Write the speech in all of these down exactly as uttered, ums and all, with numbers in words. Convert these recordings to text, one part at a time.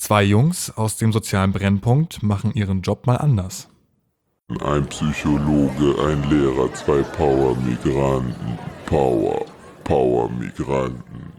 Zwei Jungs aus dem sozialen Brennpunkt machen ihren Job mal anders. Ein Psychologe, ein Lehrer, zwei Power-Migranten. Power, Power-Migranten.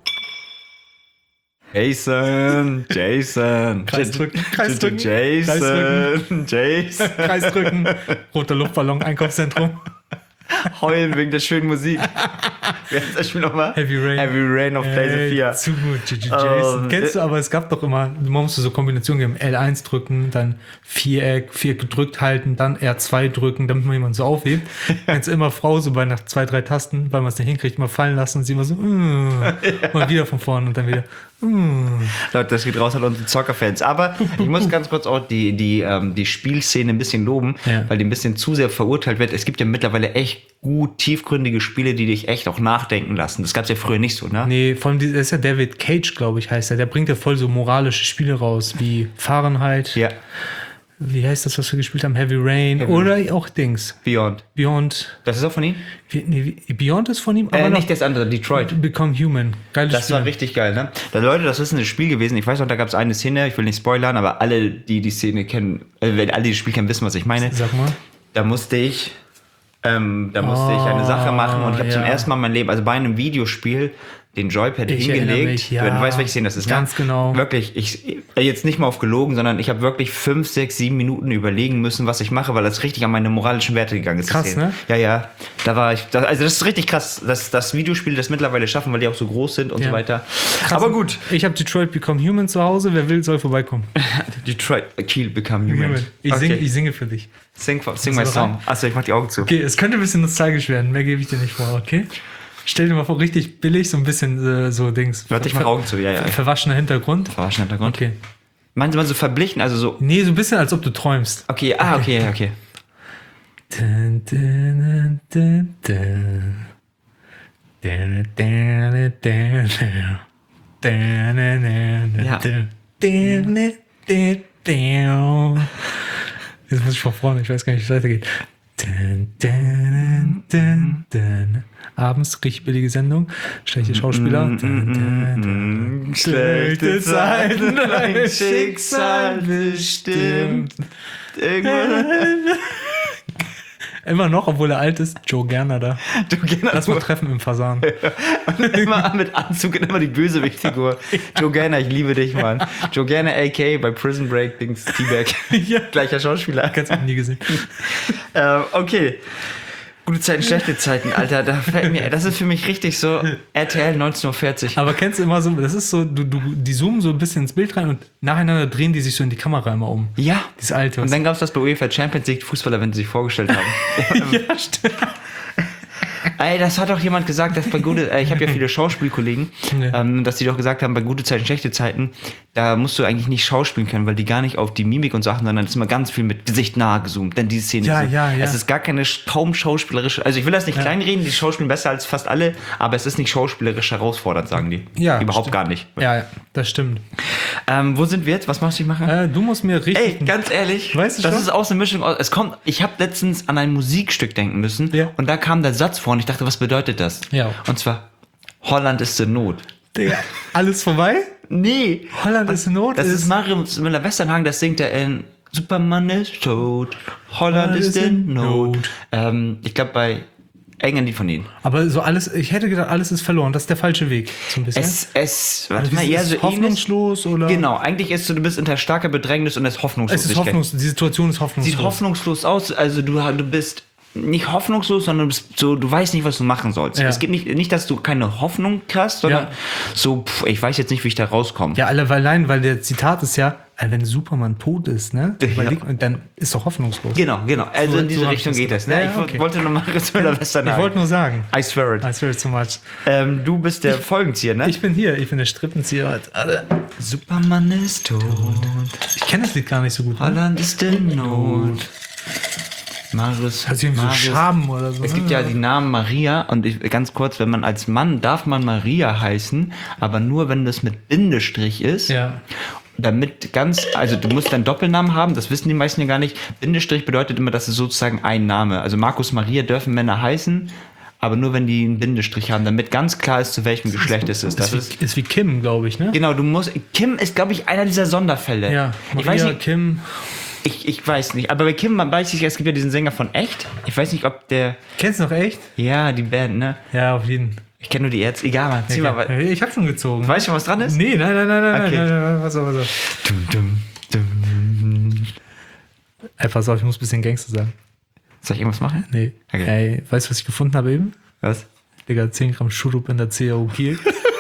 Jason, Jason. Kreis drücken, Kreis drücken. Jason, Jason. Kreis drücken. Roter Luftballon, Einkaufszentrum. Heulen wegen der schönen Musik. Wie heißt das Spiel nochmal? Heavy Rain. Heavy Rain auf PlayStation vier. Zu gut, Jason. Um, Kennst du, aber es gab doch immer, man musste so Kombinationen geben. L eins drücken, dann Viereck, Viereck gedrückt halten, dann R zwei drücken, damit man jemanden so aufhebt. Kennst du immer Frau so bei nach zwei, drei Tasten, weil man es nicht hinkriegt, mal fallen lassen und sie immer so, mm, mal wieder von vorne und dann wieder, mm. Leute, das geht raus an unsere Zockerfans. Aber ich muss ganz kurz auch die, die, ähm, die Spielszene ein bisschen loben, Ja. weil die ein bisschen zu sehr verurteilt wird. Es gibt ja mittlerweile echt gut tiefgründige Spiele, die dich echt auch nachdenken lassen. Das gab es ja früher nicht so, ne? Nee, vor allem, das ist ja David Cage, glaube ich, heißt er. Der bringt ja voll so moralische Spiele raus, wie Fahrenheit. Ja, Wie heißt das, was wir gespielt haben? Heavy Rain. Heavy Oder auch Dings. Beyond. Beyond. Das ist auch von ihm? Wie, nee, wie- Beyond ist von ihm, aber Äh, noch nicht das andere, Detroit. Become Human. Geiles Das Spiel. war richtig geil, ne? Da, Leute, das ist ein Spiel gewesen. Ich weiß noch, da gab es eine Szene, ich will nicht spoilern, aber alle, die die Szene kennen, äh, wenn alle die das Spiel kennen, wissen, was ich meine. Sag mal. Da musste ich, ähm, da musste ich eine Sache machen und ich habe ja. zum ersten Mal in meinem Leben, also bei einem Videospiel, den Joypad Ich erinnere hingelegt. mich, ja. Du weißt, welche Szene das ist, Ganz ne? genau. Wirklich, ich jetzt nicht mal auf gelogen, sondern ich habe wirklich fünf, sechs, sieben Minuten überlegen müssen, was ich mache, weil das richtig an meine moralischen Werte gegangen ist. die Krass, Szene. ne? Ja, ja. Da war ich, da, also das ist richtig krass, dass, dass Videospiele das mittlerweile schaffen, weil die auch so groß sind und Ja. so weiter. Krass. Aber gut. Ich habe Detroit Become Human zu Hause. Wer will, soll vorbeikommen. Detroit, Kiel become human. Human. Ich, Okay. singe, ich singe für dich. Sing, sing Bist my du song. bereit? Achso, ich mach die Augen zu. Okay, es könnte ein bisschen nostalgisch werden. Mehr gebe ich dir nicht vor, okay? Stell dir mal vor, richtig billig, so ein bisschen äh, so Dings. Warte, ich mach Augen zu, ja, ja. Verwaschener Hintergrund. Verarschen Hintergrund. Okay. Meinen Sie mal so verblichen, also so. Nee, so ein bisschen, als ob du träumst. Okay, ah, okay, ja, okay. Dun, dun, dun, dun. Dun, dun, dun, dun. Dun, dun, dun, Ja. dun. Dun, dun, dun, dun. Jetzt muss ich von vorne, ich weiß gar nicht, wie es weitergeht. Dun, dun, dun, dun. Abends, richtig billige Sendung, schlechte Schauspieler. Dun, dun, dun. Schlechte Zeiten, ein Schicksal bestimmt. Irgendwann. Immer noch, obwohl er alt ist, Joe Gerner da. Du gehst Lass mal treffen im Fasan. immer mit Anzug und immer die Bösewichtfigur. Joe Gerner, ich liebe dich, Mann. Joe Gerner, a k a bei Prison Break, Dings, T-Bag. Ja. Gleicher Schauspieler. Ganz noch nie gesehen. Ähm, okay. Gute Zeiten, schlechte Zeiten, Alter. Da fällt mir, das ist für mich richtig so R T L neunzehnhundertvierzig. Aber kennst du immer so, das ist so, du, du, die zoomen so ein bisschen ins Bild rein und nacheinander drehen die sich so in die Kamera immer um. Ja. Dieses alte. Und dann gab es das bei UEFA Champions League Fußballer, wenn sie sich vorgestellt haben. ja, stimmt. Ey, das hat doch jemand gesagt, dass bei gute, äh, ich habe ja viele Schauspielkollegen, Ja. ähm, dass die doch gesagt haben, bei gute Zeiten, schlechte Zeiten, da musst du eigentlich nicht schauspielen können, weil die gar nicht auf die Mimik und Sachen, sondern es ist immer ganz viel mit Gesicht nahe gezoomt, denn diese Szene Ja, ist so, ja, ja. es ist gar keine sch- kaum schauspielerische, also ich will das nicht kleinreden, die schauspielen besser als fast alle, aber es ist nicht schauspielerisch herausfordernd, sagen die. Ja, Überhaupt stimmt. gar nicht. Ja, ja, das stimmt. Ähm, wo sind wir jetzt? Was machst du machen? Äh, du musst mir richtig. Ey, ganz ehrlich, Weißt du das schon? ist auch so eine Mischung aus. Es kommt, ich habe letztens an ein Musikstück denken müssen Ja. und da kam der Satz vor und ich dachte, was bedeutet das? Ja. Und zwar, Holland ist in Not. Digga, alles vorbei? Nee. Holland ist in Not. Das ist Marius Müller-Westernhagen, das singt er in Superman ist tot, Holland Holland ist ist in in Not. Not. Ähm, ich glaube bei irgendein Lied von ihnen. Aber so alles, ich hätte gedacht, alles ist verloren. Das ist der falsche Weg. So ein bisschen. Es, es, warte Also mal, es eher ist so ähnlich. hoffnungslos oder? Genau, eigentlich ist so, du bist unter starker Bedrängnis und es ist Es Hoffnungslosigkeit. ist hoffnungslos. Die Situation ist hoffnungslos. Sieht hoffnungslos aus, also du, du bist nicht hoffnungslos, sondern du bist so, du weißt nicht, was du machen sollst. Ja. Es geht nicht, nicht, dass du keine Hoffnung hast, sondern Ja. so, pff, ich weiß jetzt nicht, wie ich da rauskomme. Ja, alle, weil allein, weil der Zitat ist ja, äh, wenn Superman tot ist, ne? Ja. Überleg, und dann ist doch hoffnungslos. Genau, genau. Also So- in diese so hab Richtung ich geht das das. Ne? ja, ich okay. wollte nur mal Marius Müller-Westernhagen. Ich wollte nur sagen. I swear it. I swear too much. Ähm, du bist der Folgenzieher, ne? Ich bin hier, ich bin der Strippenzieher. Alle- Superman ist tot, Ich kenne das Lied gar nicht so gut. Ne? Holland ist in Not. Marius, Hat sich irgendwie so Marius- Schaben oder so. Es gibt ja die Namen Maria und ich, ganz kurz, wenn man als Mann darf man Maria heißen, aber nur wenn das mit Bindestrich ist. Ja. Damit ganz, also du musst deinen Doppelnamen haben, das wissen die meisten ja gar nicht. Bindestrich bedeutet immer, dass es sozusagen ein Name. Also Markus Maria dürfen Männer heißen, aber nur wenn die einen Bindestrich haben, damit ganz klar ist, zu welchem Geschlecht es ist. Das ist, ist wie, ist wie Kim, glaube ich, ne? genau, du musst. Kim ist, glaube ich, einer dieser Sonderfälle. Ja, Maria, ich weiß nicht, Kim. ich, ich weiß nicht, aber bei Kim, man weiß nicht, es gibt ja diesen Sänger von Echt. Ich weiß nicht, ob der. Kennst du noch echt? Ja, die Band, ne? Ja, auf jeden Fall. Ich kenne nur die Ärzte. Egal, Mann. Zieh mal. Okay. Ich hab schon gezogen. Weißt du, was dran ist? Nee, nein, nein, nein, nein, Okay. nein, nein, nein, pass auf, pass auf. Dum, dum, dum. Ey, pass auf, ich muss ein bisschen Gangster sagen. Soll ich irgendwas machen? Nee. Okay. Ey, weißt du, was ich gefunden habe eben? Was? Digga, zehn Gramm Schurup in der C A O Kiel.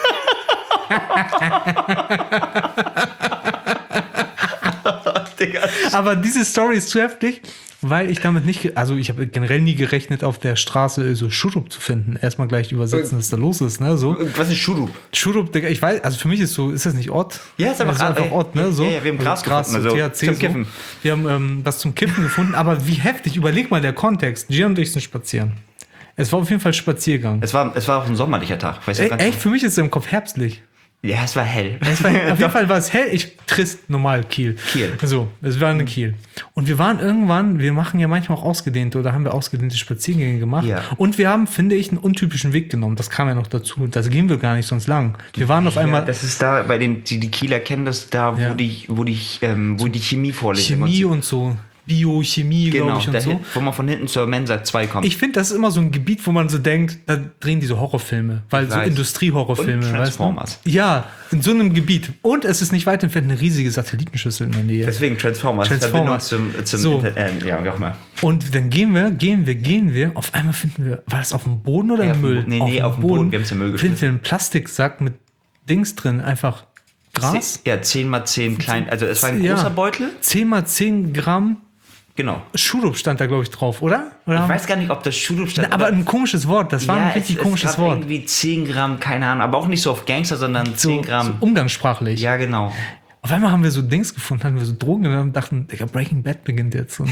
Digga. Aber diese Story ist zu heftig, weil ich damit nicht, ge- also ich habe generell nie gerechnet, auf der Straße so Schurup zu finden. Erstmal gleich übersetzen, was da los ist, ne, so. Was ist Schurup? Schurup, Digga, ich weiß, also für mich ist so, ist das nicht Ort? Ja, ist einfach- so einfach ey, Ort, ne, so. ja, ja, wir haben Gras Gras, gefunden, so also T H C, zum so. Kiffen. Wir haben ähm, was zum Kiffen gefunden, aber wie heftig, überleg mal der Kontext. Gian und ich sind spazieren. Es war auf jeden Fall Spaziergang. Es war, es war auch ein sommerlicher Tag. Weiß Ey, ich gar nicht. echt, für mich ist es im Kopf herbstlich. Ja, es war hell. Es war, auf jeden Fall war es hell. Ich trist normal Kiel. Kiel. So, es war eine Kiel. Und wir waren irgendwann, wir machen ja manchmal auch ausgedehnte oder haben wir ausgedehnte Spaziergänge gemacht. Ja. Und wir haben, finde ich, einen untypischen Weg genommen. Das kam ja noch dazu. Das gehen wir gar nicht sonst lang. Wir waren auf einmal Ja, das ist da, bei den, die, die Kieler kennen das da, wo Ja. die, wo die, ähm, wo die Chemie vorlesen. Chemie und so. Biochemie, genau, glaube ich, und da, so. wo man von hinten zur Mensa zwei kommt. Ich finde, das ist immer so ein Gebiet, wo man so denkt, da drehen die so Horrorfilme, weil Ich so weiß. Industriehorrorfilme, Und weißt Transformers. du? Ja, in so einem Gebiet. Und es ist nicht weit entfernt eine riesige Satellitenschüssel in der Nähe. Deswegen Transformers. Transformers. Verbindung zum, zum So. Internet. Äh, ja, wie auch immer. Und dann gehen wir, gehen wir, gehen wir. Auf einmal finden wir, war das auf dem Boden oder Ja, im auf dem Müll? Bo- nee, nee, auf dem Boden. Wir haben's im Müll Finden geschmissen. wir einen Plastiksack mit Dings drin, einfach Gras. Ja, zehn mal zehn klein. Also es war ein Ja. großer Beutel. zehn mal zehn Gramm Genau. Schurup stand da, glaube ich, drauf, oder? oder Ich weiß gar nicht, ob das Schurup stand. Na, aber ein komisches Wort, das war ja, ein richtig es, komisches es gab Wort. irgendwie zehn Gramm, keine Ahnung. Aber auch nicht so auf Gangster, sondern So, zehn Gramm. so umgangssprachlich. Ja, genau. Auf einmal haben wir so Dings gefunden, hatten wir so Drogen genommen und dachten, Digga, Breaking Bad beginnt jetzt. So, ne?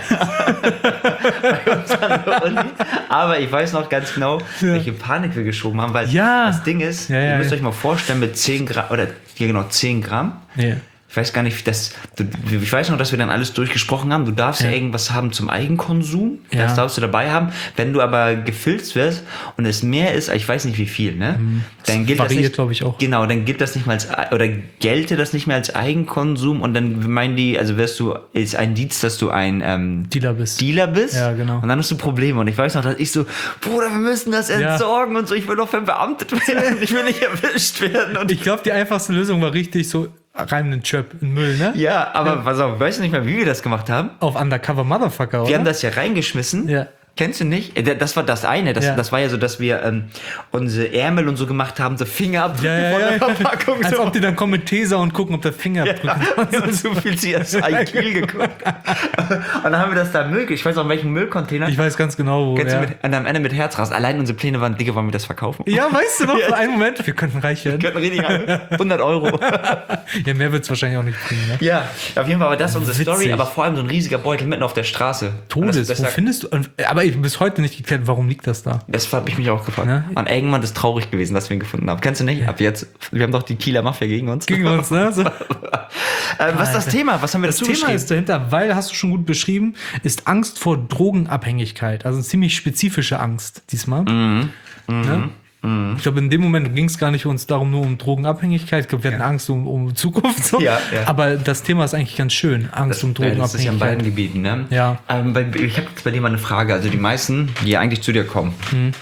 Aber ich weiß noch ganz genau, welche Panik wir geschoben haben, weil Ja. das Ding ist, Ja, ja, ihr müsst ja. euch mal vorstellen, mit zehn Gramm, oder ja genau, zehn Gramm, Ja. ich weiß gar nicht, das, du, ich weiß noch, dass wir dann alles durchgesprochen haben, du darfst ja, Ja. irgendwas haben zum Eigenkonsum, Ja. das darfst du dabei haben, wenn du aber gefilzt wirst und es mehr ist, ich weiß nicht wie viel, ne, dann gilt das variiert, nicht, glaube ich, auch. Genau, dann gilt das nicht mal als, oder gelte das nicht mehr als Eigenkonsum und dann meinen die, also wirst du, ist ein Dienst, dass du ein ähm, Dealer bist. Dealer bist. Ja, genau. Und dann hast du Probleme. Und ich weiß noch, dass ich so, Bruder, wir müssen das Ja. entsorgen und so. Ich will doch verbeamtet werden. Ich will nicht erwischt werden. Und Ich glaube, die einfachste Lösung war richtig so, rein in den Chöp, in den Müll, ne? ja, aber pass auf, weißt du nicht mehr, wie wir das gemacht haben? Auf Undercover Motherfucker, oder? Wir haben das ja reingeschmissen. Ja. Kennst du nicht? Äh, Das war das eine. Das, Ja. das war ja so, dass wir ähm, unsere Ärmel und so gemacht haben, so Fingerabdrücke Ja, ja, von der ja. Verpackung. Als so. ob die dann kommen mit Tesa und gucken, ob der Finger Ja, abdrückt. wir haben so viel C S I Kiel geguckt. Und dann haben wir das da Müll, ich weiß auch in welchem Müllcontainer. Ich weiß ganz genau, wo. Kennst Ja. du mit, und am Ende mit Herzrasen. Allein unsere Pläne waren, Digga, wollen wir das verkaufen? ja, weißt du noch, Ja. für einen Moment, wir könnten reich werden. Wir könnten richtig hundert Euro. Ja, mehr wird es wahrscheinlich auch nicht bringen, ne? Ja, auf jeden Fall war das unsere Witzig. Story, aber vor allem so ein riesiger Beutel mitten auf der Straße. Und Todes, Das, das, wo das, findest du? und- Aber ich bis heute nicht geklärt, warum liegt das da? das habe ich mich auch gefragt. Ne? Und irgendwann ist es traurig gewesen, dass wir ihn gefunden haben. Kennst du nicht? Ab jetzt, wir haben doch die Kieler Mafia gegen uns. Gegen uns, ne? So. äh, was ist das Thema? Was haben wir Das dazu Thema geschrieben? ist dahinter, weil, hast du schon gut beschrieben, ist Angst vor Drogenabhängigkeit. Also eine ziemlich spezifische Angst diesmal. Mhm. Ne? Ich glaube, in dem Moment ging es gar nicht uns darum nur um Drogenabhängigkeit. Ich glaube, wir hatten Ja. Angst um, um Zukunft. So. Ja, ja. Aber das Thema ist eigentlich ganz schön. Angst um Ja, das ist ja in beiden Drogenabhängigkeit. Gebieten, ne? Ja. Ähm, bei, ich habe jetzt bei dir mal eine Frage. Also die meisten, die ja eigentlich zu dir kommen. Mhm.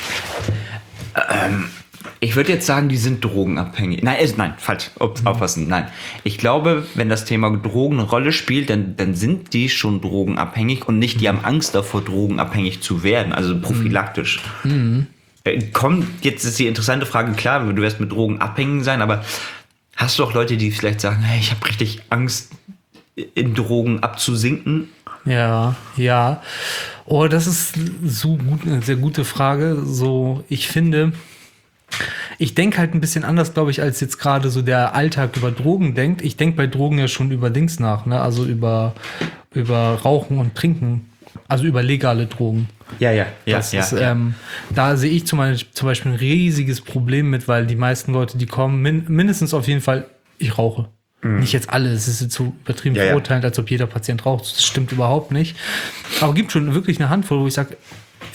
Ähm, ich würde jetzt sagen, die sind drogenabhängig. Nein, äh, nein, falsch. Ups, Mhm. aufpassen. Nein. Ich glaube, wenn das Thema Drogen eine Rolle spielt, dann, dann sind die schon drogenabhängig und nicht, die Mhm. haben Angst davor, drogenabhängig zu werden. Also prophylaktisch. Äh, Kommt, jetzt ist die interessante Frage, klar, du wirst mit Drogen abhängig sein, aber hast du auch Leute, die vielleicht sagen, hey, ich habe richtig Angst, in Drogen abzusinken? Ja, ja. Oh, das ist so gut, eine sehr gute Frage. So, ich finde, ich denke halt ein bisschen anders, glaube ich, als jetzt gerade so der Alltag über Drogen denkt. Ich denke bei Drogen ja schon über Dings nach, ne? Also über, über Rauchen und Trinken. Also über legale Drogen. Ja, ja, ja. Das ist, ähm, da sehe ich zum Beispiel, zum Beispiel ein riesiges Problem mit, weil die meisten Leute, die kommen, min mindestens auf jeden Fall, ich rauche. Nicht jetzt alle, es ist jetzt so übertrieben Ja, ja. verurteilend, als ob jeder Patient raucht. Das stimmt überhaupt nicht. Aber es gibt schon wirklich eine Handvoll, wo ich sage,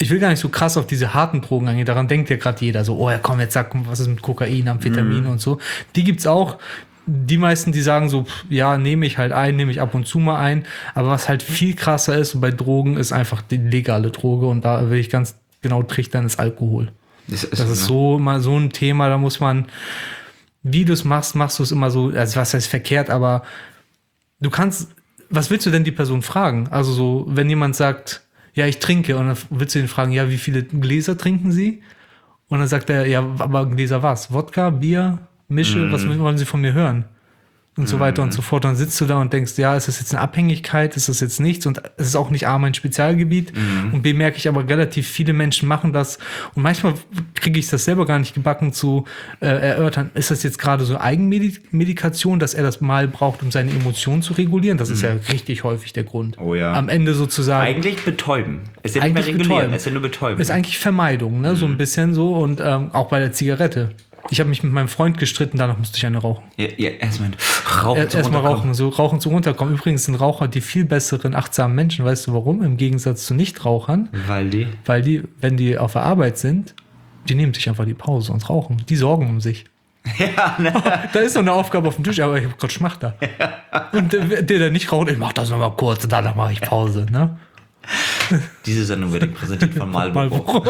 ich will gar nicht so krass auf diese harten Drogen eingehen. Daran denkt ja gerade jeder so, oh ja, komm, jetzt sag, was ist mit Kokain, Amphetamin und so. Die gibt's auch. Die meisten, die sagen so, pff, ja, nehme ich halt ein, nehme ich ab und zu mal ein. Aber was halt viel krasser ist bei Drogen, ist einfach die legale Droge. Und da will ich ganz genau trichtern, ist Alkohol. Das ist, Das ist so mal so ein Thema, da muss man, wie du es machst, machst du es immer so, also was heißt verkehrt, aber du kannst, was willst du denn die Person fragen? Also so, wenn jemand sagt, ja, ich trinke, und dann willst du ihn fragen, ja, wie viele Gläser trinken Sie? Und dann sagt er, ja, aber Gläser was? Wodka, Bier, Mische, mm. was wollen Sie von mir hören? Und so weiter und so fort. Dann sitzt du da und denkst, ja, ist das jetzt eine Abhängigkeit? Ist das jetzt nichts? Und es ist auch nicht A, mein Spezialgebiet. Mhm. Und B, merke ich aber, relativ viele Menschen machen das. Und manchmal kriege ich das selber gar nicht gebacken zu äh, erörtern. Ist das jetzt gerade so Eigenmedikation, dass er das mal braucht, um seine Emotionen zu regulieren? Das mhm. ist ja richtig häufig der Grund. Oh ja. Am Ende sozusagen. Eigentlich betäuben. Es ist ja nicht mehr regulieren, betäuben. es ist ja nur betäuben. Ist eigentlich Vermeidung, ne? Mhm. So ein bisschen so. Und ähm, auch bei der Zigarette. Ich habe mich mit meinem Freund gestritten, danach musste ich eine rauchen. Ja, ja erstmal rauchen. Er, erstmal rauchen, so rauchen zu runterkommen. Übrigens sind Raucher die viel besseren, achtsamen Menschen. Weißt du warum? Im Gegensatz zu Nichtrauchern. Weil die? Weil die, wenn die auf der Arbeit sind, die nehmen sich einfach die Pause und rauchen. Die sorgen um sich. Ja, ne? Da ist so eine Aufgabe auf dem Tisch, aber ich habe gerade Schmachter. Ja. Und der, der nicht raucht, ich mach das nochmal kurz und danach mache ich Pause. Ne? Diese Sendung wird präsentiert von Marlboro.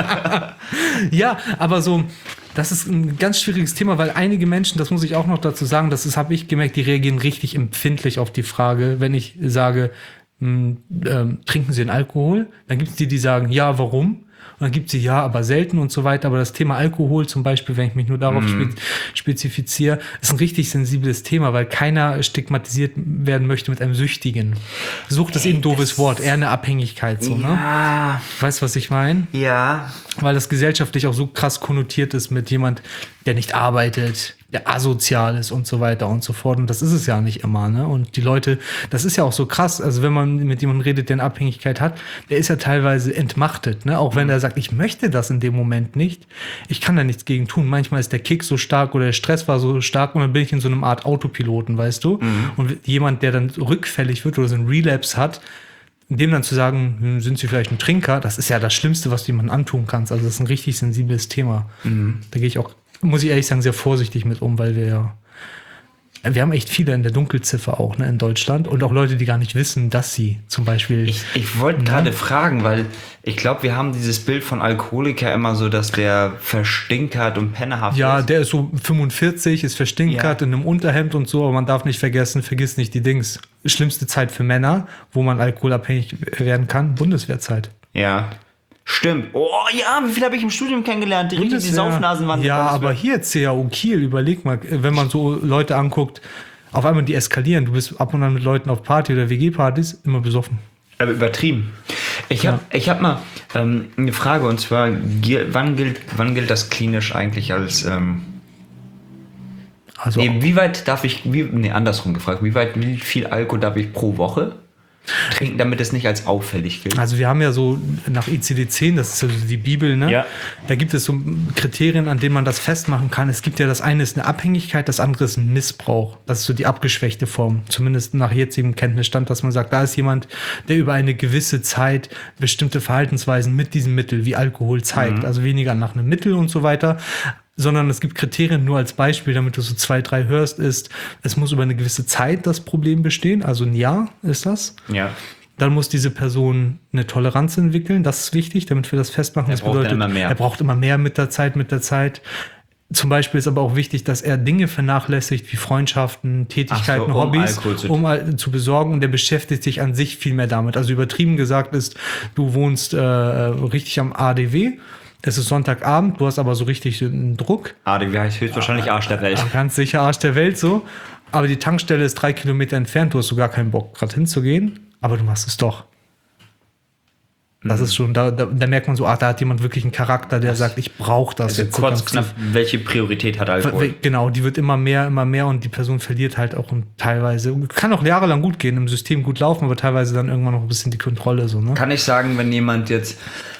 Ja, aber so, das ist ein ganz schwieriges Thema, weil einige Menschen, das muss ich auch noch dazu sagen, das habe ich gemerkt, die reagieren richtig empfindlich auf die Frage, wenn ich sage, mh, ähm, trinken Sie einen Alkohol? Dann gibt es die, die sagen, ja, warum? Und dann gibt es die, ja, aber selten und so weiter. Aber das Thema Alkohol zum Beispiel, wenn ich mich nur darauf mm. spe- spezifiziere, ist ein richtig sensibles Thema, weil keiner stigmatisiert werden möchte mit einem Süchtigen. Sucht ist eben ein doofes Wort, eher eine Abhängigkeit. So, ja. Ne? Weißt du, was ich meine? Ja. Weil das gesellschaftlich auch so krass konnotiert ist mit jemand, der nicht arbeitet, der asozial ist und so weiter und so fort. Und das ist es ja nicht immer, ne? Und die Leute, das ist ja auch so krass, also wenn man mit jemandem redet, der eine Abhängigkeit hat, der ist ja teilweise entmachtet, ne? Auch wenn er sagt, ich möchte das in dem Moment nicht, ich kann da nichts gegen tun. Manchmal ist der Kick so stark oder der Stress war so stark und dann bin ich in so einem Art Autopiloten, weißt du? Mhm. Und jemand, der dann rückfällig wird oder so einen Relapse hat, dem dann zu sagen, hm, sind Sie vielleicht ein Trinker, das ist ja das Schlimmste, was du jemandem antun kannst. Also das ist ein richtig sensibles Thema. Mhm. Da gehe ich auch, muss ich ehrlich sagen, sehr vorsichtig mit um, weil wir ja, wir haben echt viele in der Dunkelziffer auch, ne, in Deutschland und auch Leute, die gar nicht wissen, dass sie zum Beispiel... Ich, ich wollte ne? gerade fragen, weil ich glaube, wir haben dieses Bild von Alkoholiker immer so, dass der verstinkert und pennerhaft ja, ist. Ja, der ist so fünfundvierzig, ist verstinkert ja. in einem Unterhemd und so, aber man darf nicht vergessen, vergiss nicht die Dings. Schlimmste Zeit für Männer, wo man alkoholabhängig werden kann, Bundeswehrzeit. Ja. Stimmt. Oh ja, wie viel habe ich im Studium kennengelernt? Die richtig die Saufnasen waren. Ja, aber hier C A U Kiel, überleg mal, wenn man so Leute anguckt, auf einmal die eskalieren. Du bist ab und an mit Leuten auf Party oder W G-Partys immer besoffen. Aber übertrieben. Ich habe ja. ich hab mal ähm, eine Frage und zwar, wann gilt, wann gilt das klinisch eigentlich als... Ähm, also nee, wie weit darf ich, wie, nee, andersrum gefragt, wie weit, wie viel Alkohol darf ich pro Woche trinken, damit es nicht als auffällig gilt? Also wir haben ja so nach I C D zehn, das ist also die Bibel, ne? Ja. Da gibt es so Kriterien, an denen man das festmachen kann. Es gibt ja das eine ist eine Abhängigkeit, das andere ist ein Missbrauch. Das ist so die abgeschwächte Form, zumindest nach jetzigem Kenntnisstand, dass man sagt, da ist jemand, der über eine gewisse Zeit bestimmte Verhaltensweisen mit diesem Mittel wie Alkohol zeigt. Mhm. Also weniger nach einem Mittel und so weiter, sondern es gibt Kriterien nur als Beispiel, damit du so zwei, drei hörst, ist, es muss über eine gewisse Zeit das Problem bestehen, also ein Jahr ist das. Ja. Dann muss diese Person eine Toleranz entwickeln, das ist wichtig, damit wir das festmachen. Er das braucht bedeutet, immer mehr. Er braucht immer mehr mit der Zeit, mit der Zeit. Zum Beispiel ist aber auch wichtig, dass er Dinge vernachlässigt, wie Freundschaften, Tätigkeiten, so, um Hobbys, zu um äh, zu besorgen. Und der beschäftigt sich an sich viel mehr damit. Also übertrieben gesagt ist, du wohnst äh, richtig am A D W, es ist Sonntagabend, du hast aber so richtig einen Druck. A D W heißt höchstwahrscheinlich Arsch der Welt. Ganz sicher Arsch der Welt so. Aber die Tankstelle ist drei Kilometer entfernt, du hast so gar keinen Bock, gerade hinzugehen, aber du machst es doch. Das ist schon, da, da, da merkt man so, ach, da hat jemand wirklich einen Charakter, der das sagt, ich brauche das also jetzt. Kurz, so knapp, welche Priorität hat Alkohol? Genau, die wird immer mehr, immer mehr und die Person verliert halt auch teilweise, kann auch jahrelang gut gehen, im System gut laufen, aber teilweise dann irgendwann noch ein bisschen die Kontrolle. So, ne? Kann ich sagen, wenn jemand jetzt,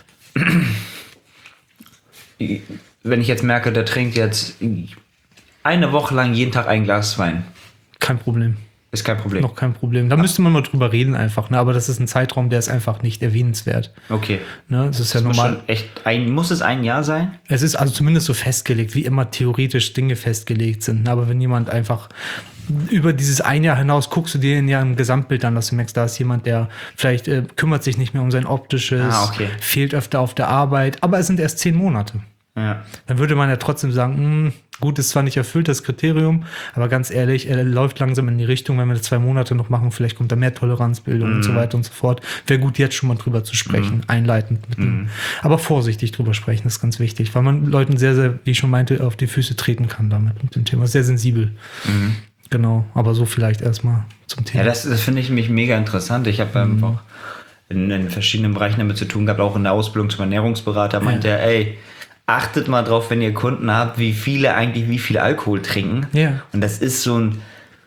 wenn ich jetzt merke, der trinkt jetzt eine Woche lang jeden Tag ein Glas Wein. Kein Problem. Ist kein Problem. Noch kein Problem. Da müsste man mal drüber reden einfach, ne? Aber das ist ein Zeitraum, der ist einfach nicht erwähnenswert. Okay. Ne? Das ist ja Das muss normal. schon echt ein, muss es ein Jahr sein? Es ist also zumindest so festgelegt, wie immer theoretisch Dinge festgelegt sind. Aber wenn jemand einfach über dieses ein Jahr hinaus guckst du dir ja im Gesamtbild an, dass du merkst, da ist jemand, der vielleicht äh, kümmert sich nicht mehr um sein Optisches, Ah, okay. fehlt öfter auf der Arbeit, aber es sind erst zehn Monate. Ja. Dann würde man ja trotzdem sagen, mh, gut, ist zwar nicht erfüllt, das Kriterium, aber ganz ehrlich, er läuft langsam in die Richtung, wenn wir das zwei Monate noch machen, vielleicht kommt da mehr Toleranzbildung Mhm. und so weiter und so fort. Wäre gut, jetzt schon mal drüber zu sprechen, einleitend. Mit dem, aber vorsichtig drüber sprechen, ist ganz wichtig, weil man Leuten sehr, sehr, wie ich schon meinte, auf die Füße treten kann damit, mit dem Thema. Sehr sensibel. Genau, aber so vielleicht erstmal zum Thema. Ja, das, das finde ich mich mega interessant. Ich habe Mhm. einfach in, in verschiedenen Bereichen damit zu tun gehabt, auch in der Ausbildung zum Ernährungsberater, meinte er, ey, achtet mal drauf, wenn ihr Kunden habt, wie viele eigentlich wie viel Alkohol trinken. Ja. Und das ist so ein,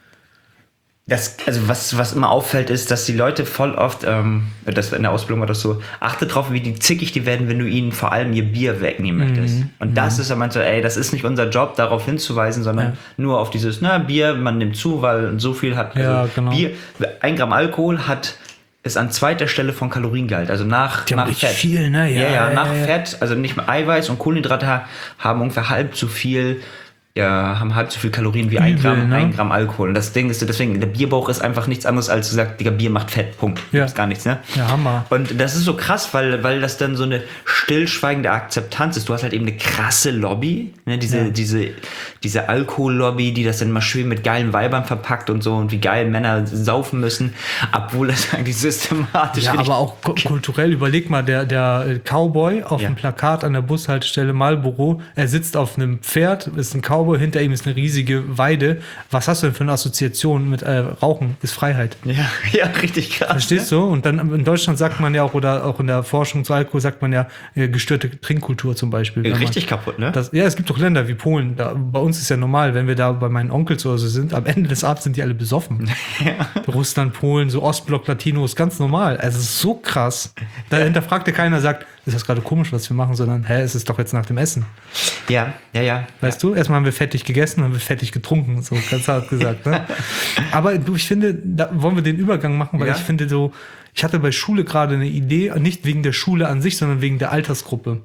das, also was, was immer auffällt, ist, dass die Leute voll oft, ähm, das in der Ausbildung war das so, achtet drauf, wie die zickig die werden, wenn du ihnen vor allem ihr Bier wegnehmen möchtest. Und das ist ja meint so, ey, das ist nicht unser Job, darauf hinzuweisen, sondern Ja. nur auf dieses, na, Bier, man nimmt zu, weil so viel hat, Ja, also genau. Bier, ein Gramm Alkohol hat, ist an zweiter Stelle von Kaloriengehalt, also nach, Die haben nach richtig Fett. viel, ne? Ja, Ja, ja, ja, nach ja. Fett, also nicht mehr Eiweiß und Kohlenhydrate haben ungefähr halb so viel, ja, haben halb so viel Kalorien wie ein Übel, Gramm, ne? ein Gramm Alkohol. Und das Ding ist, deswegen, der Bierbauch ist einfach nichts anderes als gesagt, Digga, Bier macht Fett, Punkt. Ja. Gibt's gar nichts, ne? Ja, Hammer. Und das ist so krass, weil, weil das dann so eine stillschweigende Akzeptanz ist. Du hast halt eben eine krasse Lobby, ne? diese, Ja. diese, diese Alkohollobby, die das dann mal schön mit geilen Weibern verpackt und so und wie geil Männer saufen müssen, obwohl das eigentlich systematisch Ja, richtig- aber auch ku- kulturell, überleg mal, der, der Cowboy auf Ja. dem Plakat an der Bushaltestelle Marlboro, er sitzt auf einem Pferd, ist ein Cowboy, hinter ihm ist eine riesige Weide. Was hast du denn für eine Assoziation mit äh, Rauchen? Ist Freiheit. ja, ja, richtig krass. Verstehst du? Und dann in Deutschland sagt man ja auch, oder auch in der Forschung zu Alkohol sagt man ja, äh, gestörte Trinkkultur zum Beispiel. Ja, Wenn richtig man, kaputt, ne? das, ja, es gibt doch Länder wie Polen. Da, bei uns ist ja normal, wenn wir da bei meinen Onkels oder so sind, am Ende des Abends sind die alle besoffen. Russland, Polen, so Ostblock, Latinos, ganz normal. Also es ist so krass. Da hinterfragt ja keiner, sagt, ist das gerade komisch, was wir machen, sondern, hä, es ist doch jetzt nach dem Essen. Ja, ja, ja. Weißt du, erstmal haben wir fettig gegessen, haben wir fettig getrunken, so ganz hart gesagt. Ne? Aber du, ich finde, da wollen wir den Übergang machen, weil Ja. ich finde so, ich hatte bei Schule gerade eine Idee, nicht wegen der Schule an sich, sondern wegen der Altersgruppe.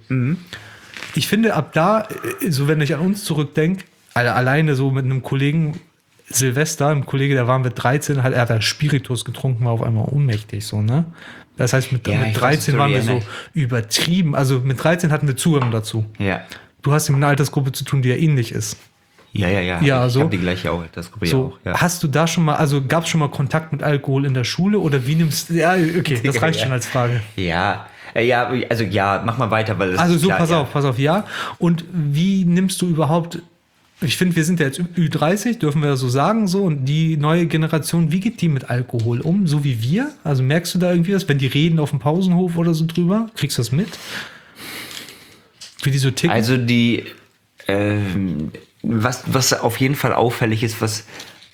Ich finde, ab da, äh, so wenn ich an uns zurückdenke, alle, alleine so mit einem Kollegen, Silvester, ein Kollege, der waren wir dreizehn, hat, er hat da Spiritus getrunken, war auf einmal ohnmächtig, so, ne? Das heißt, mit, Ja, ich mit weiß, dreizehn die waren wir Story so übertrieben. Also mit dreizehn hatten wir Zugang dazu. Ja. Du hast mit einer Altersgruppe zu tun, die ja ähnlich ist. Ja, ja, ja. Ja, ich so. habe die gleiche auch, das Gruppe So, ja auch. Ja. hast du da schon mal, also gab es schon mal Kontakt mit Alkohol in der Schule oder wie nimmst du, ja, okay, das reicht Ja. schon als Frage. Ja, äh, ja, also ja, mach mal weiter, weil das Also ist so, klar, pass ja. auf, pass auf, ja. Und wie nimmst du überhaupt, ich finde, wir sind ja jetzt Ü dreißig, dürfen wir das so sagen, so, und die neue Generation, wie geht die mit Alkohol um, so wie wir? Also merkst du da irgendwie was, wenn die reden auf dem Pausenhof oder so drüber? Kriegst du das mit? Wie die so ticken? Also die, ähm, was, was auf jeden Fall auffällig ist, was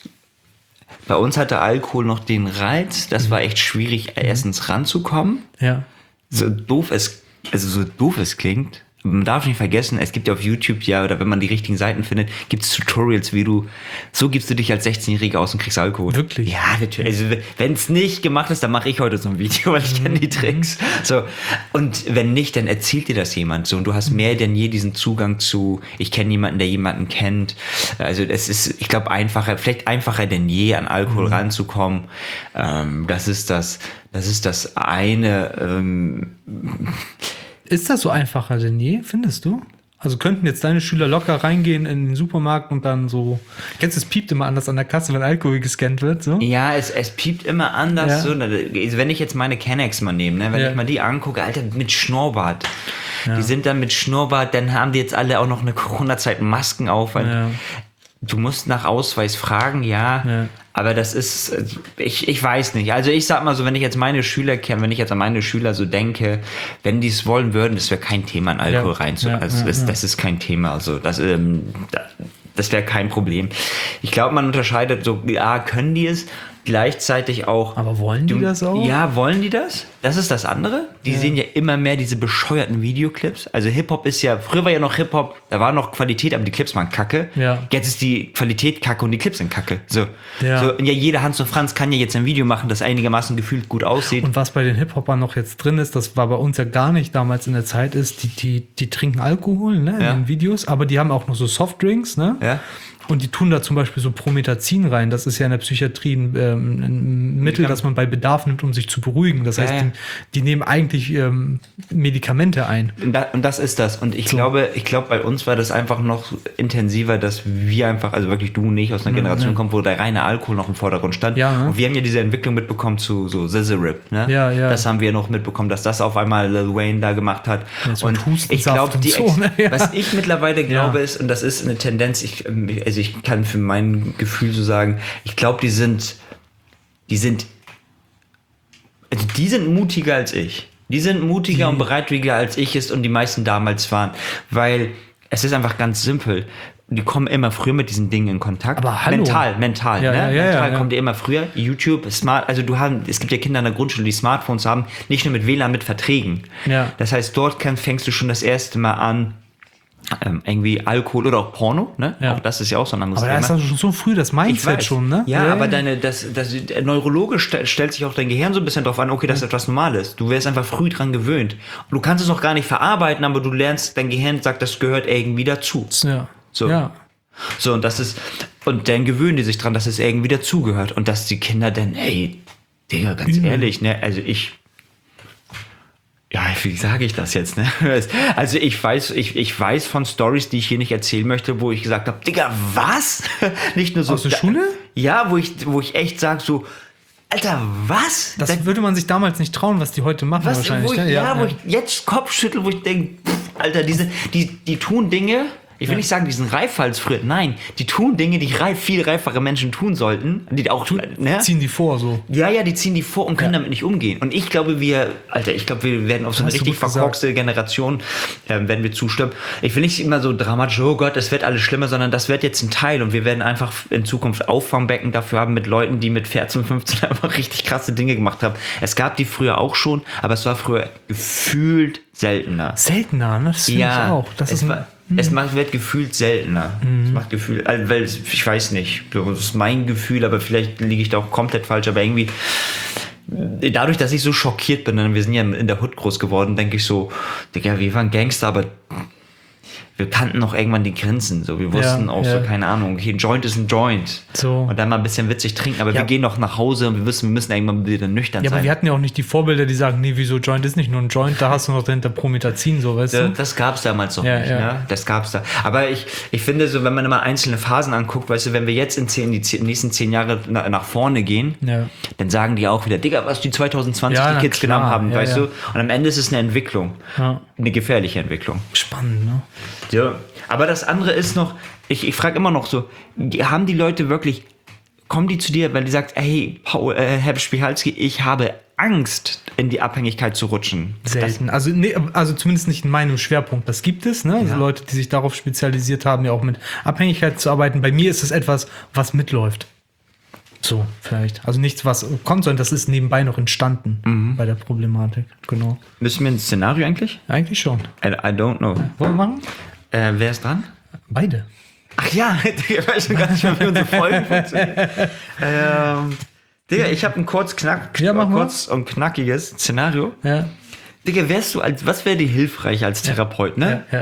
bei uns hatte Alkohol noch den Reiz, das war echt schwierig, erstens ranzukommen. ja. So doof es, also so doof es klingt, man darf nicht vergessen, es gibt ja auf YouTube, ja, oder wenn man die richtigen Seiten findet, gibt es Tutorials, wie du, so gibst du dich als sechzehnjähriger aus und kriegst Alkohol. Wirklich? Ja, natürlich. Also, wenn es nicht gemacht ist, dann mache ich heute so ein Video, weil ich kenne die Tricks. So. Und wenn nicht, dann erzählt dir das jemand so. Und du hast mehr denn je diesen Zugang zu, ich kenne jemanden, der jemanden kennt. Also, es ist, ich glaube, einfacher, vielleicht einfacher denn je, an Alkohol Mhm. ranzukommen. Ähm, das ist das, das ist das eine, ähm, Ist das so einfacher denn je, findest du? Also könnten jetzt deine Schüler locker reingehen in den Supermarkt und dann so, kennst du, es piept immer anders an der Kasse, wenn Alkohol gescannt wird, so? Ja, es, es piept immer anders. Ja. So, also wenn ich jetzt meine Kennex mal nehme, ne, wenn Ja. ich mal die angucke, Alter, mit Schnurrbart. Ja. Die sind dann mit Schnurrbart, dann haben die jetzt alle auch noch eine Corona-Zeit Masken auf. Weil Ja. Du musst nach Ausweis fragen, ja, Ja. aber das ist, ich, ich weiß nicht. Also ich sag mal so, wenn ich jetzt meine Schüler kenne, wenn ich jetzt an meine Schüler so denke, wenn die es wollen würden, das wäre kein Thema, an Alkohol Ja. reinzu. Ja, Also ja, das, ja. das ist kein Thema. Also das, ähm, das wäre kein Problem. Ich glaube, man unterscheidet so, ja, können die es? gleichzeitig auch... Aber wollen die du, das auch? Ja, wollen die das? Das ist das andere. Die Ja. sehen ja immer mehr diese bescheuerten Videoclips. Also Hip-Hop ist ja... Früher war ja noch Hip-Hop, da war noch Qualität, aber die Clips waren kacke. Ja. Jetzt ist die Qualität kacke und die Clips sind kacke. So. Ja. So, und ja, jeder Hans und Franz kann ja jetzt ein Video machen, das einigermaßen gefühlt gut aussieht. Und was bei den Hip-Hopern noch jetzt drin ist, das war bei uns ja gar nicht damals in der Zeit, ist, die, die, die trinken Alkohol, ne, in Ja. den Videos, aber die haben auch noch so Softdrinks, ne? Ja. Und die tun da zum Beispiel so Promethazin rein. Das ist ja in der Psychiatrie ein, ähm, ein Mittel, das man bei Bedarf nimmt, um sich zu beruhigen. Das heißt, ja. Die, die nehmen eigentlich ähm, Medikamente ein. Und, da, und das ist das. Und ich So. glaube, ich glaube, bei uns war das einfach noch intensiver, dass wir einfach, also wirklich du und ich aus einer Generation ja. kommen, wo der reine Alkohol noch im Vordergrund stand. Ja, ne? Und wir haben ja diese Entwicklung mitbekommen zu so Scissorrip, ne? Ja, ja. Das haben wir noch mitbekommen, dass das auf einmal Lil Wayne da gemacht hat. Ja, so mit und Hustensaft ich glaube, und die so, Ex- ne? Ja. was ich mittlerweile glaube Ja. ist, und das ist eine Tendenz, ich, also ich kann für mein Gefühl so sagen, ich glaube, die sind, die sind, also die sind mutiger als ich. Die sind mutiger Die- und bereitwilliger als ich es und die meisten damals waren. Weil es ist einfach ganz simpel. Die kommen immer früher mit diesen Dingen in Kontakt. Aber hallo. Mental, mental. Ja, ne? ja, ja, mental ja, ja. kommt ihr immer früher. YouTube, Smart, also du haben, es gibt ja Kinder in der Grundschule, die Smartphones haben, nicht nur mit W L A N, mit Verträgen. Ja. Das heißt, dort kann, fängst du schon das erste Mal an, ähm, irgendwie Alkohol oder auch Porno, ne? Ja. Auch das ist ja auch so ein anderes Aber da Thema. ist das schon so früh das Ich Mindset weiß. schon, ne? Ja, aber deine, das, das, neurologisch st- stellt sich auch dein Gehirn so ein bisschen drauf an, okay, das ist etwas Normales. Du wärst einfach früh dran gewöhnt. Und du kannst es noch gar nicht verarbeiten, aber du lernst, dein Gehirn sagt, das gehört irgendwie dazu. Ja. So. Ja. So, und das ist, und dann gewöhnen die sich dran, dass es irgendwie dazugehört. Und dass die Kinder dann, ey, Digga, ganz Mhm. ehrlich, ne, also ich, ja, wie sage ich das jetzt, ne? Also ich weiß, ich, ich weiß von Stories, die ich hier nicht erzählen möchte, wo ich gesagt habe, Digga, was? Nicht nur so. Aus der Schule? Ja, wo ich, wo ich echt sage so, Alter, was? Das Da- würde man sich damals nicht trauen, was die heute machen was, wahrscheinlich. wo ich, ne? ja, wo ich jetzt Kopfschüttel, wo ich denke, Alter, diese, die, die tun Dinge, ich will nicht sagen, die sind reifer als früher, nein, die tun Dinge, die reif, viel reifere Menschen tun sollten, die auch, ne? Ziehen die vor, so. Ja, ja, die ziehen die vor und können Ja. damit nicht umgehen. Und ich glaube, wir, Alter, ich glaube, wir werden auf so eine Hast du richtig gut verkorkste Generation, äh, werden wir zustimmen. Ich will nicht immer so dramatisch, oh Gott, es wird alles schlimmer, sondern das wird jetzt ein Teil und wir werden einfach in Zukunft Auffangbecken dafür haben mit Leuten, die mit vierzehn, fünfzehn einfach richtig krasse Dinge gemacht haben. Es gab die früher auch schon, aber es war früher gefühlt seltener. Seltener, ne? Das finde ich auch. Das es, ist war, es macht, wird gefühlt seltener. Es macht gefühlt, also, weil es- ich weiß nicht, das ist mein Gefühl, aber vielleicht liege ich da auch komplett falsch, aber irgendwie dadurch, dass ich so schockiert bin, denn wir sind ja in der Hood groß geworden, denke ich so, Digga, wir waren Gangster, aber wir kannten noch irgendwann die Grenzen. So, wir wussten Ja, auch ja. so, keine Ahnung, okay, ein Joint ist ein Joint. So. Und dann mal ein bisschen witzig trinken, aber Ja. wir gehen noch nach Hause und wir wissen, wir müssen irgendwann wieder nüchtern Ja, aber sein. wir hatten ja auch nicht die Vorbilder, die sagen, nee, wieso Joint ist nicht nur ein Joint, da hast du noch dahinter Promethazin, so, weißt Ja, du? das gab's damals noch Ja, nicht, ja. ne? Das gab's da. Aber ich, ich finde so, wenn man immer einzelne Phasen anguckt, weißt du, wenn wir jetzt in, zehn, die zehn, nächsten zehn Jahre na, nach vorne gehen, Ja. dann sagen die auch wieder, Digga, was die zwanzig zwanzig Ja, die na Kids klar, genommen haben, ja, weißt ja. du? Und am Ende ist es eine Entwicklung. Ja. Eine gefährliche Entwicklung. Spannend, ne? Ja. Aber das andere ist noch, ich, ich frage immer noch so, die, haben die Leute wirklich, kommen die zu dir, weil die sagt, hey, Paul, äh, Herr Spichalski, ich habe Angst, in die Abhängigkeit zu rutschen. Selten. Also, nee, also zumindest nicht in meinem Schwerpunkt. Das gibt es, ne? Also Ja. Leute, die sich darauf spezialisiert haben, ja auch mit Abhängigkeit zu arbeiten. Bei mir ist es etwas, was mitläuft. So, vielleicht. Also nichts, was kommt, sondern das ist nebenbei noch entstanden Mhm. bei der Problematik. Genau. Müssen wir ein Szenario eigentlich? Eigentlich schon. I, I don't know. Wollen wir machen? Äh, wer ist dran? Beide. Ach ja, ich weiß schon gar nicht mehr, wie unsere Folgen funktionieren. ähm, Digga, ich habe ein kurz, knack, Ja, mach mal. kurz und knackiges Szenario. Ja. Digga, wärst du als, was wäre dir hilfreich als Therapeut, ne? Ja. ja.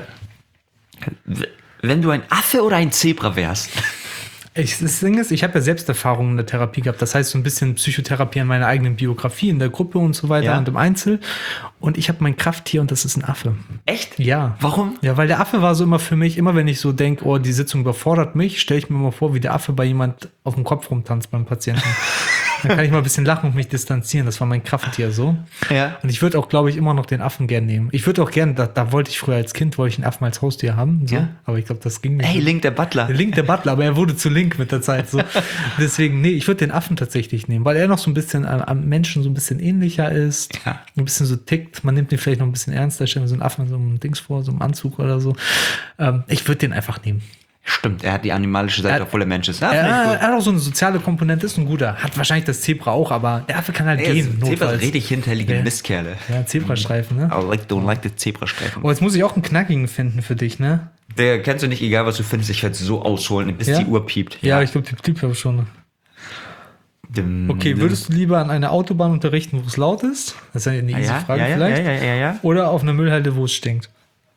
W- Wenn du ein Affe oder ein Zebra wärst. Ich, das Ding ist, ich habe ja selbst Erfahrungen in der Therapie gehabt. Das heißt, so ein bisschen Psychotherapie an meiner eigenen Biografie in der Gruppe und so weiter Ja. und im Einzel. Und ich habe mein Krafttier und das ist ein Affe. Echt? Ja. Warum? Ja, weil der Affe war so immer für mich, immer wenn ich so denke, oh, die Sitzung überfordert mich, stelle ich mir mal vor, wie der Affe bei jemand auf dem Kopf rumtanzt beim Patienten. Dann kann ich mal ein bisschen lachen und mich distanzieren. Das war mein Krafttier so. Ja. Und ich würde auch, glaube ich, immer noch den Affen gern nehmen. Ich würde auch gern, da, da wollte ich früher als Kind, wollte ich einen Affen als Haustier haben. So. Ja. Aber ich glaube, das ging nicht. Hey, Link der Butler. Link der Butler, aber er wurde zu Link mit der Zeit. So. Deswegen, nee, ich würde den Affen tatsächlich nehmen, weil er noch so ein bisschen am, am Menschen so ein bisschen ähnlicher ist. Ja. Ein bisschen so tickt. Man nimmt den vielleicht noch ein bisschen ernster. Stellen wir so einen Affen in so einem Dings vor, so einem Anzug oder so. Ähm, ich würde den einfach nehmen. Stimmt, er hat die animalische Seite, Er- obwohl er Mensch ist. Ja, Er, finde ich er gut. hat auch so eine soziale Komponente, ist ein guter. Hat wahrscheinlich das Zebra auch, aber der Affe kann halt Ey, gehen. Zebra notfalls. sind richtig hinterlige Ja. Mistkerle. Ja, Zebrastreifen, ne? I like, don't like the Zebrastreifen. Oh, jetzt muss ich auch einen knackigen finden für dich, ne? Der kennst du nicht, egal was du findest, ich werde so ausholen, bis Ja? die Uhr piept. Ja, ich glaube, die blieb ja schon. Dim, Okay, dim. würdest du lieber an einer Autobahn unterrichten, wo es laut ist? Das ist ja eine Ah, easy ja, Frage ja, ja, vielleicht. ja, ja, ja, ja. Oder auf einer Müllhalde, wo es stinkt?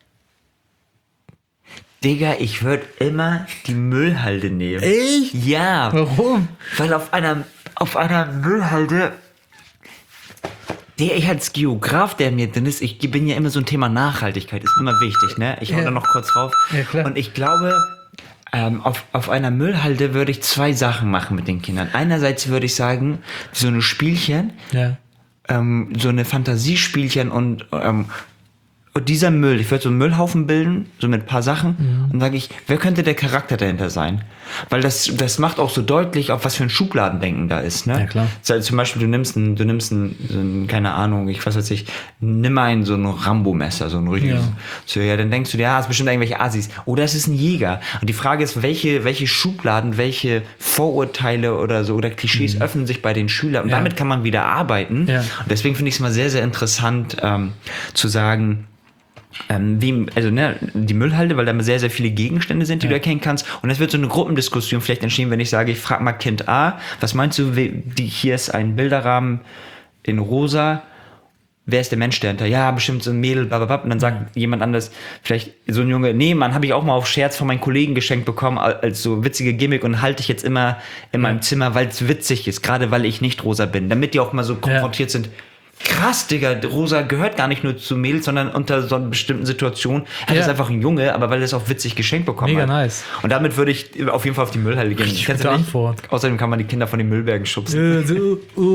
Digga, ich würde immer die Müllhalde nehmen. Echt? Ja, Warum? weil auf einer, auf einer Müllhalde, der ich als Geograf, der mir drin ist, ich bin ja immer so ein Thema Nachhaltigkeit, ist immer wichtig, ne? Ich hau Ja. da noch kurz drauf. Ja, klar. Und ich glaube, ähm, auf, auf einer Müllhalde würde ich zwei Sachen machen mit den Kindern. Einerseits würde ich sagen, so eine Spielchen, Ja. ähm, so eine Fantasiespielchen und ähm, und dieser Müll, ich würde so einen Müllhaufen bilden, so mit ein paar Sachen, Mhm. und sage ich, wer könnte der Charakter dahinter sein? Weil das, das macht auch so deutlich, auf was für ein Schubladendenken da ist, ne? Ja, klar. Das heißt, zum Beispiel, du nimmst ein, du nimmst ein, so ein, keine Ahnung, ich weiß jetzt nicht, nimm ein so ein Rambo-Messer, so ein richtiges. Ja. So, ja, dann denkst du dir, ja, das ist bestimmt irgendwelche Assis. Oder es ist ein Jäger. Und die Frage ist, welche, welche Schubladen, welche Vorurteile oder so, oder Klischees öffnen sich bei den Schülern. Und Mhm. Ja. damit kann man wieder arbeiten. Ja. Und deswegen finde ich es mal sehr, sehr interessant, ähm, zu sagen, ähm, wie, also ne, die Müllhalde, weil da sehr, sehr viele Gegenstände sind, die Ja. du erkennen kannst. Und das wird so eine Gruppendiskussion vielleicht entstehen, wenn ich sage, ich frage mal Kind A, was meinst du, wie, die, hier ist ein Bilderrahmen in rosa, wer ist der Mensch dahinter? Ja, bestimmt so ein Mädel, blablabla. Und dann sagt jemand anders, vielleicht so ein Junge, nee, Mann, habe ich auch mal auf Scherz von meinen Kollegen geschenkt bekommen, als so witzige Gimmick und halte ich jetzt immer in meinem Zimmer, weil es witzig ist, gerade weil ich nicht rosa bin, damit die auch mal so konfrontiert sind. Krass, Digga, rosa gehört gar nicht nur zu Mädels, sondern unter so einer bestimmten Situation. Er Ja. ist einfach ein Junge, aber weil er es auch witzig geschenkt bekommen Mega hat. nice. Und damit würde ich auf jeden Fall auf die Müllhalde gehen. Richtig Kennst du gute nicht? Antwort. Außerdem kann man die Kinder von den Müllbergen schubsen. Äh, so,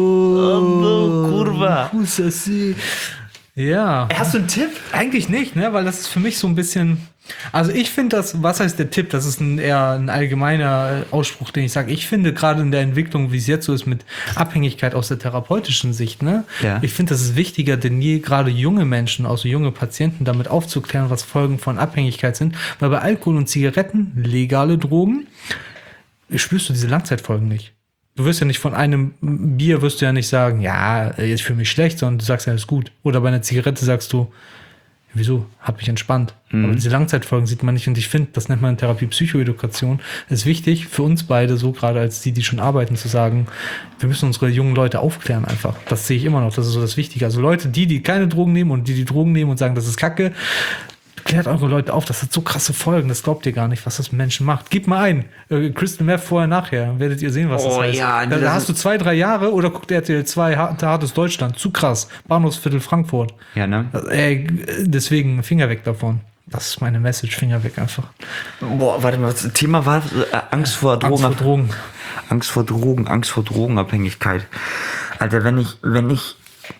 oh, Kurva. Kusasi. Ja. Hast du einen Tipp? Eigentlich nicht, ne? Weil das ist für mich so ein bisschen. Also ich finde das, was heißt der Tipp? Das ist ein, eher ein allgemeiner Ausspruch, den ich sage. Ich finde gerade in der Entwicklung, wie es jetzt so ist, mit Abhängigkeit aus der therapeutischen Sicht, ne? Ja. Ich finde, das ist wichtiger denn je, gerade junge Menschen, also junge Patienten, damit aufzuklären, was Folgen von Abhängigkeit sind. Weil bei Alkohol und Zigaretten, legale Drogen, spürst du diese Langzeitfolgen nicht. Du wirst ja nicht von einem Bier, wirst du ja nicht sagen, ja, jetzt fühle mich schlecht, sondern du sagst ja, ist gut. Oder bei einer Zigarette sagst du, wieso? Hat mich entspannt. Aber diese Langzeitfolgen sieht man nicht. Und ich finde, das nennt man in Therapie Psychoedukation. Ist wichtig für uns beide, so gerade als die, die schon arbeiten, zu sagen, wir müssen unsere jungen Leute aufklären einfach. Das sehe ich immer noch. Das ist so das Wichtige. Also Leute, die, die keine Drogen nehmen und die, die Drogen nehmen und sagen, das ist Kacke, klärt eure Leute auf. Das hat so krasse Folgen. Das glaubt ihr gar nicht, was das mit Menschen macht. Gib mal ein. Äh, Crystal Meth vorher, nachher. Dann werdet ihr sehen, was das Oh, heißt. ja, da, das da hast ist- du zwei, drei Jahre oder guckt R T L zwei, Hart- hartes Deutschland. Zu krass. Bahnhofsviertel Frankfurt. Ja, ne? Also, ey, deswegen Finger weg davon. Das ist meine Message, Finger weg einfach. Boah, warte mal, das Thema war äh, Angst vor Drogen. Angst vor Drogen. Angst vor Drogen, Angst vor Drogenabhängigkeit. Alter, wenn ich, wenn ich.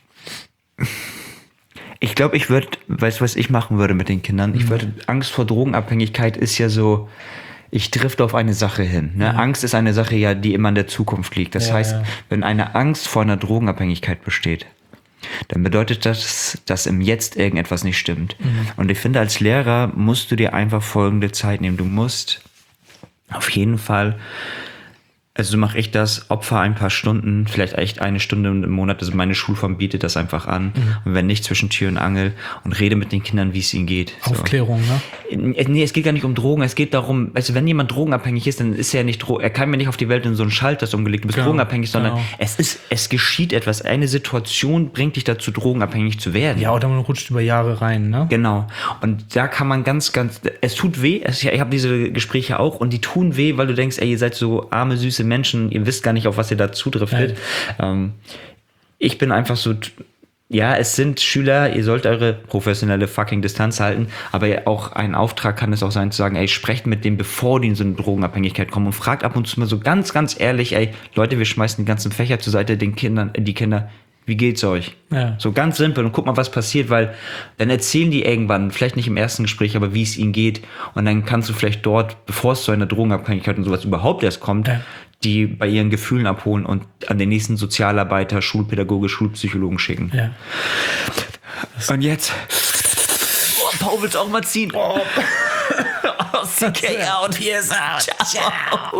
Ich glaube, ich würde, weißt du, was ich machen würde mit den Kindern? Ich würde, Angst vor Drogenabhängigkeit ist ja so, ich drifte auf eine Sache hin. Ne? Angst ist eine Sache ja, die immer in der Zukunft liegt. Das Ja, heißt, ja. wenn eine Angst vor einer Drogenabhängigkeit besteht, dann bedeutet das, dass im Jetzt irgendetwas nicht stimmt. Und ich finde, als Lehrer musst du dir einfach folgende Zeit nehmen. Du musst auf jeden Fall, also so mache ich das, opfer ein paar Stunden, vielleicht echt eine Stunde im Monat, also meine Schulform bietet das einfach an. Und wenn nicht, zwischen Tür und Angel und rede mit den Kindern, wie es ihnen geht. So. Aufklärung, ne? Nee, es geht gar nicht um Drogen, es geht darum, also wenn jemand drogenabhängig ist, dann ist er ja nicht, Dro- er kann mir nicht auf die Welt in so einen Schalter umgelegt, du bist Genau, drogenabhängig, sondern genau. es ist, es geschieht etwas, eine Situation bringt dich dazu, drogenabhängig zu werden. Ja, oder man rutscht über Jahre rein, ne? Genau. Und da kann man ganz, ganz, es tut weh, es, ich habe diese Gespräche auch und die tun weh, weil du denkst, ey, ihr seid so arme, süße Menschen, ihr wisst gar nicht, auf was ihr da zudriftet. Ähm, ich bin einfach so, ja, es sind Schüler, ihr sollt eure professionelle fucking Distanz halten, aber auch ein Auftrag kann es auch sein, zu sagen, ey, sprecht mit dem, bevor die in so eine Drogenabhängigkeit kommen und fragt ab und zu mal so ganz, ganz ehrlich, ey, Leute, wir schmeißen die ganzen Fächer zur Seite, den Kindern, die Kinder, wie geht's euch? Ja. So ganz simpel und guck mal, was passiert, weil dann erzählen die irgendwann, vielleicht nicht im ersten Gespräch, aber wie es ihnen geht und dann kannst du vielleicht dort, bevor es zu einer Drogenabhängigkeit und sowas überhaupt erst kommt, Ja. die bei ihren Gefühlen abholen und an den nächsten Sozialarbeiter, Schulpädagoge, Schulpsychologen schicken. Ja. Und jetzt, oh, Paul will's auch mal ziehen. Oh. raus. C K out. Peace out. Ciao.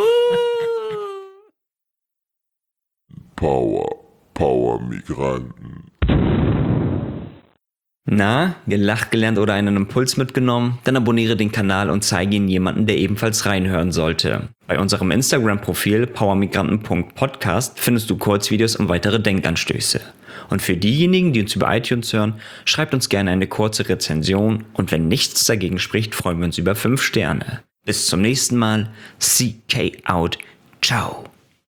Power, Power Migranten. Na, gelacht gelernt oder einen Impuls mitgenommen? Dann abonniere den Kanal und zeige ihn jemanden, der ebenfalls reinhören sollte. Bei unserem Instagram-Profil powermigranten punkt podcast findest du Kurzvideos und weitere Denkanstöße. Und für diejenigen, die uns über iTunes hören, schreibt uns gerne eine kurze Rezension und wenn nichts dagegen spricht, freuen wir uns über fünf Sterne. Bis zum nächsten Mal. C K out. Ciao.